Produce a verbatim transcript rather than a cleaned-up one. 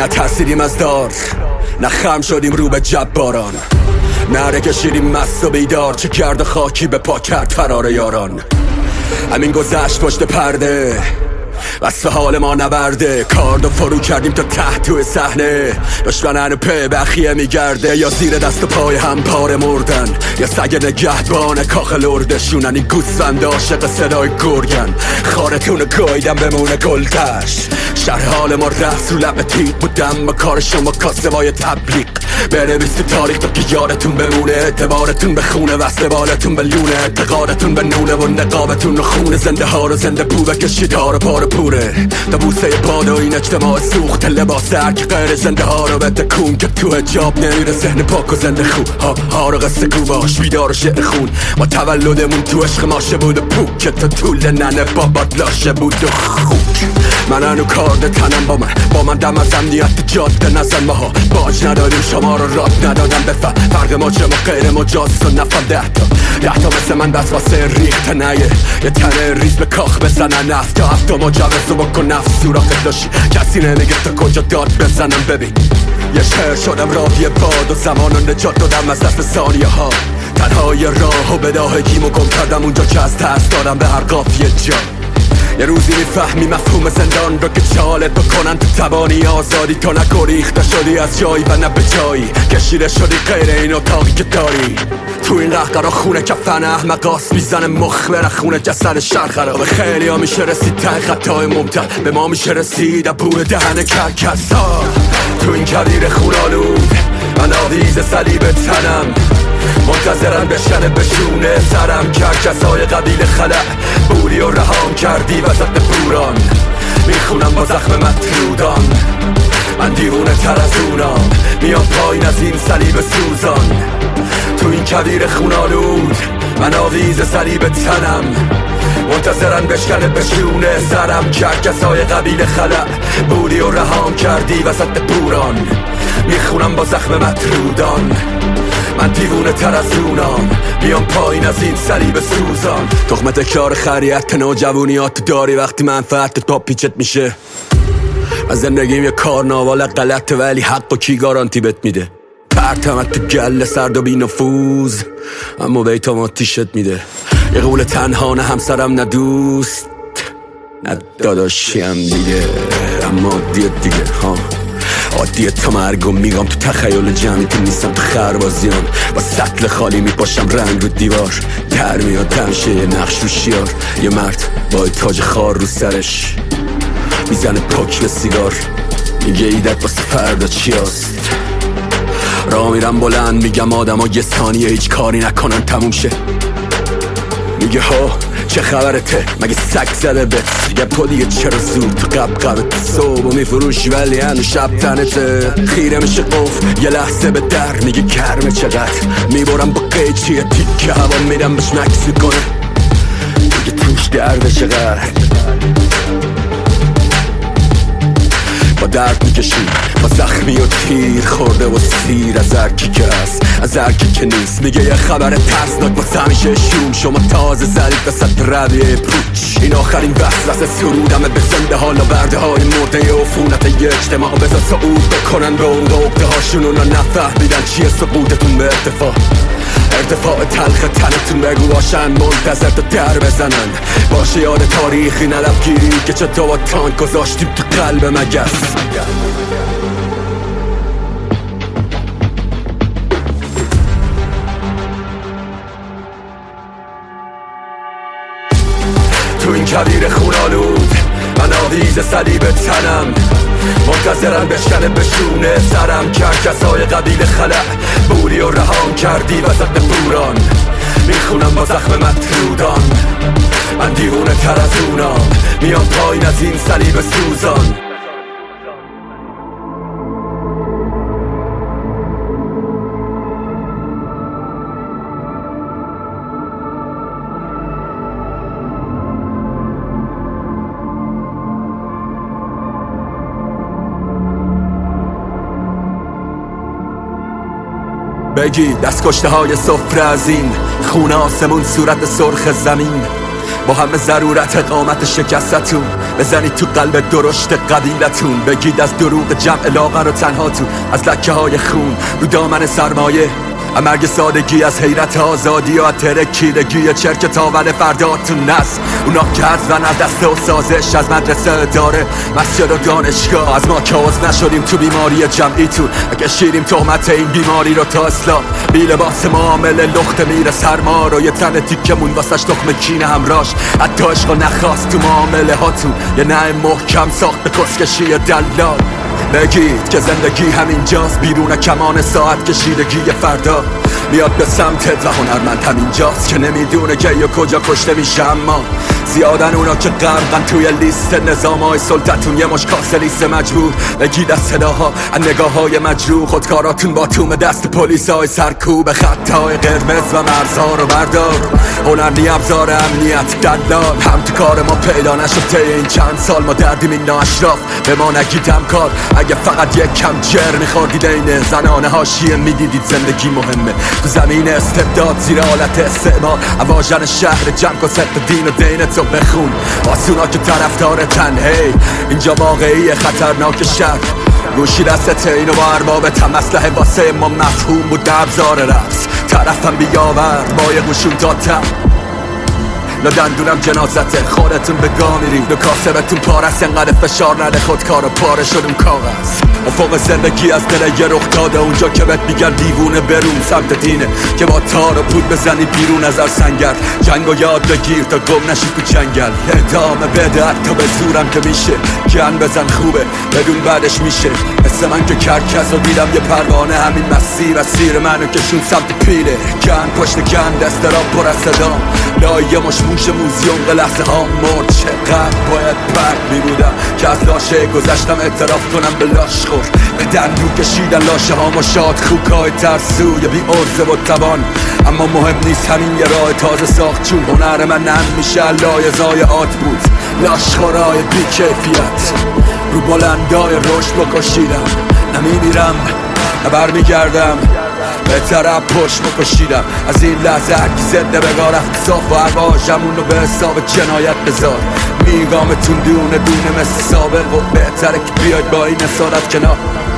نه ترسیدیم از دار، نه خم شدیم رو به جباران، نره کشیدیم مست و بیدار، چه گرد خاکی به پا کرد فرار یاران. همین گذشت پشت پرده، وصف حال ما نبرده، کارد و فرو کردیم تا ته توی صحنه. دشمنن پی بخیه میگرده، یا زیر دست و پای هم پاره مردن، یا سگ نگهبان کاخ لردشونن. این گوسفند عاشق صدای گرگن، خارتون گایدن بمونه گلدش. شرح حال ما رفت رو لب تیغ بودم با کار شما کاسبای تبلیغ. بنویسی تاریخ تا که یادتون بمونه، اعتبارتون به خونه وصل بالتون به لونه، اعتقادتون به نونه و نقابتون رو خونه. زنده ها رو زنده بو بکشید ها رو پاره پوره، تا بوسه باد و این اجتماع سوخت لباس هرک غیر زنده ها رو بده کون، که تو حجاب نمیره ذهن پاک و زنده خون. ها ها رو قصه گو باش بیدار و شعر خون. ما تولدمون تو عشق ماشه بود و پوک، که تا طول ننه بابات لاشه بود و خوک. من انو کارد تنم با من با من دم از امنیت جاده نزن. ماها باج نداریم شما رو راد ندادم بفهم. فرق ما چه ما غیر مجاز و نفهم. ده تا ده تا مثل من بس واسه ریخت نیه، یه تنه ریز به کاخ بزنن. نفت تا هفت ما جوز و بکن نفس سوراخت داشتی، کسی نمیگه تا کجا داد بزنم. ببین یه شهر شدم راهی باد و زمان رو نجات دادم از دست ثانیه ها. تنهای راه و بداهگیمو گم کردم اونجا که از ترس دادم به هر قافیه جا. یه روزی میفهمی مفهوم زندان رو که چالت بکنن تو توانی آزادی، تو نگریخته شدی از جایی و نه به جایی، کشیده شدی غیر این اتاقی که داری. تو این قهقرا خونه کفن احمق آس میزنه مخ بره خونه جسد شهر خرابه. خیلی ها میشه رسید ته خطای ممتد، به ما میشه رسید بور دهن کرکس ها. تو این کویر خونالود من آویز صلیب تنم، منتظرن بشنه بشونه سرم. کرکس های قبیل خلع بوری و رهام کردی وسط بوران، میخونم با زخم مطرودان. من دیوونه تر از اونام، میام پایین از این صلیب سوزان. تو این کویر خونالود من آویز صلیب تنم، منتظرن بشکنه بشونه سرم. کرکس های قبیل خلع بوری و رهام کردی وسط بوران، میخونم با زخم مطرودان. من دیوونه تر از اونام، بیام پایین از این صلیب سوزان. تخم تکرار خریت که نوجوانیات داری وقتی منفعت تا پیچت میشه. از زندگیم یه کارناوال غلطه ولی حق و کی گارانتی بت میده. پرتمت تو گله سرد و بی نفوذ، اما بیتام آتیشت میده. یه قول تنها نه همسرم نه دوست نه داداشیم دیگه، اما دیت دیگه ها عادیه تا مرگم میگم. تو تخیل جمعیتی نیستم تو خربازیان، با سطل خالی میپاشم رنگ رو دیوار. در میاد تمشه یه نقش رو شیار، یه مرد با تاج خار رو سرش میزنه پاک به سیگار، میگه ایدت واسه فردا چی هست. را میرم بلند میگم آدم ها یه ثانیه هیچ کاری نکنن تموم شه. میگه ها چه خبرته مگه سگ زده بت، میگه تو دیگه چرا زود تو قب قبت صبح میفروشی ولی هنو شب تنته. خیره میشه قف یه لحظه به در، میگه گرمه چقدر، میبرم با قیچی یه تیکه هوا میرم بهش مکس میکنه، میگه توش درده چقدر. با درد میکشی با زخمی و تیر خورده و سیر از هرکی که هست از هرکی که نیست. میگه یه خبر ترسناک واسه همیشه شوم، شما تازه زدید وسط رویه پوچ. این آخرین وسوسه سرودمه به زنده حالا برده های مرده عفونت یه اجتماع. بذار صعود بکنن به اون عقده هاشون، اونا نفهمیدن چیه سقوطتون به ارتفاع. ارتفاع تلخ تنتون بگو باشن منتظر تا در بزنن. باشه یاد تاریخی ندفگیری که چطور با تانک گذاشتیم تو قلب مگس. تو این کویر خونالود من آویز صلیب تنم، منتظرن بشکنه بشونه سرم. کرکس های قبیل خلع بوری و رهام کردی وسط بوران، میخونم با زخم مطرودان. من دیوونه تر از اونام، میام پایین از این صلیب سوزان. بگی دست کشته های سفره از این خونه آسمون صورت سرخ زمین. با همه ضرورت اقامت شکستتون بزنید تو قلب درشت قبیلتون، بگید از دروغ جمع لاغر و تنهاتون، از لکه های خون رو دامن سرمایه، مرگ سادگی از حیرت آزادی و ترکیدگی چرک تاول فرداتون نست. اونا که حذفن از دسته و سازش، از مدرسه داره مسجد و دانشگاه، از ما که عضو نشدیم تو بیماری جمعیتون، اگه شیریم تهمت این بیماری رو تا اصلاح. بی لباس معامله لخت میره سرما رو، یه تن تیکمون واسش تخم کینه همراش، حتی عشق نخواست تو معامله هاتون، یه نه محکم ساخت به کسکشی دلال. بگید که زندگی همینجاست، بیرون کمان ساعت کشیدگی فردا میاد به سمتت و هنرمند همینجاست که نمیدونه که یا کجا کشته میشه. اما زیادن اونا که غرقن توی لیست نظامای سلطتون، یه مش کاسه لیست مجبور. بگید از صداها از نگاه های مجروح، خودکاراتون با توم دست پلیس های سرکوب، خطای قرمز و مرزها رو بردار. هنر نی ابزار امنیت دلال، هم تو کار ما پیدا نشد طی این چند سال، ما دردیم این ناشراف به ما نگید همکار. اگه فقط یک کم جر میخوردید این زنانه حاشیه میدیدید زندگی مهمه تو زمین استبداد زیر حالت استعمار. اواژن شهر جمع کن ست دین و دینتو بخون واسونا که طرفدار تنهی، اینجا واقعی خطرناک شهر. گوشی دستت اینو با اربابت هم اسلحه واسه ما مفهوم بود ابزار رقص. طرفم بیاورد با یه قشون داتم لا دندونم جنازته، خودتون به گا میرید و کاسبتون پارست، انقدر فشار نده خودکار و پاره شدم کاغذ. افق زندگی از دل یه رخ داده، اونجا که بهت میگن دیوونه برون سمت دینه، که با تار و پود بزنی بیرون از سنگر. جنگ و یاد بگیر تا گم نشی تو جنگل، ادامه بده حتی به زورم که میشه، گن بزن خوبه بدون بعدش میشه. مثل من که کرکس و دیدم یه پروانه، همین مسیر از سیر منو کشون سمت پیله، گن پشت گن دست را پر از صدام، لایه مش موش موزیوم به لحظه ها مرد. چقدر باید برد میبودم که از لاشه گذشتم اعتراف کنم به لاش خور، به دندو کشیدن لاشه ها ما شاد خوکای ترسوی بی عرضه و توان. اما مهم نیست همین یه راه تازه ساخت، چون هنر من نم میشه لایزای آت بود. لاش خورای بی کیفیت رو بلندای رشد بکشیدم، نمیمیرم نبر میگردم به طرف پشت بکشیدم. از این لحظه هرکی زنده بگاه رفت صاف و عواجمون رو به حساب جنایت بذار. میگامتون دونه دونه مثل سابق و بهتره که بیاید با این اصالت کنار.